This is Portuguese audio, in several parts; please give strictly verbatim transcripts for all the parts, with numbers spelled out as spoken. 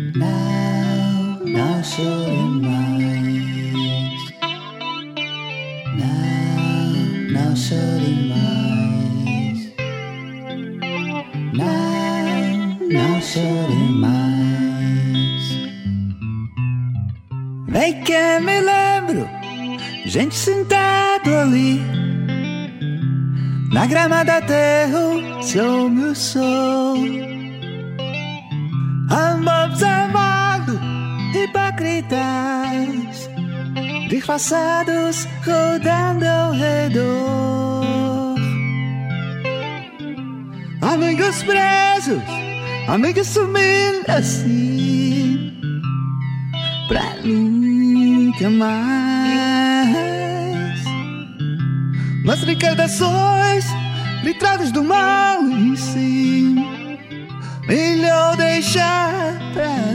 Não, não chore mais. Não, não chore mais. Não, não chore mais. Vem que me lembro, gente sentado ali na grama da terra, sob o sol, observando hipócritas disfarçados rodando ao redor. Amigos presos, amigos sumindo assim pra nunca mais. Mas recordações, litrados do mal, e sim, melhor deixar pra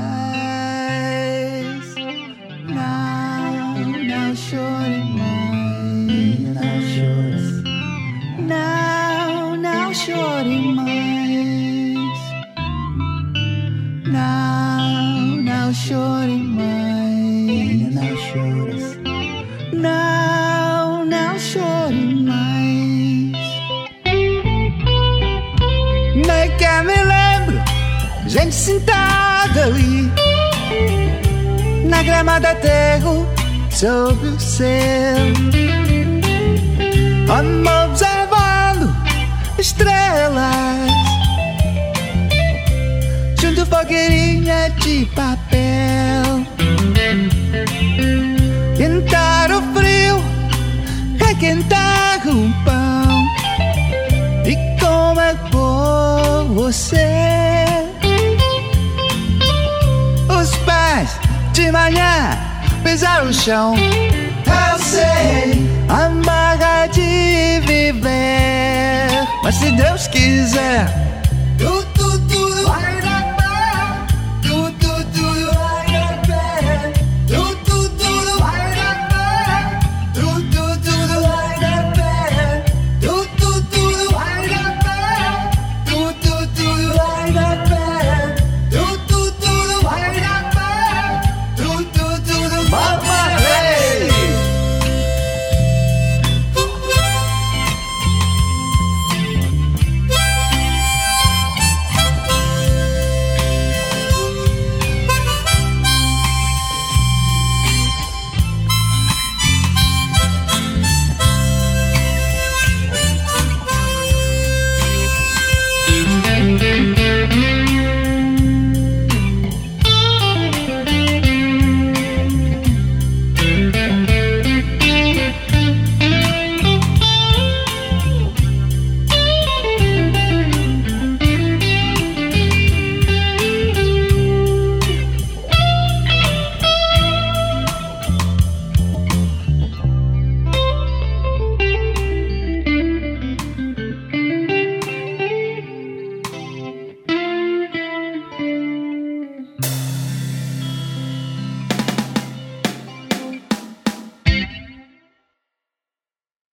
trás. Não, não chore mais. Não chore. Não, não chore mais. Não, não chore mais. Não chores. Não, não chore mais. Nem que me lembro, gente sentada ali na grama da terra, sob o céu, observando estrelas junto à fogueirinha de papel. Quentar o frio, requentar um pão e comer por você. Os pais de manhã pisar o chão, eu sei, amarra de viver, mas se Deus quiser, tudo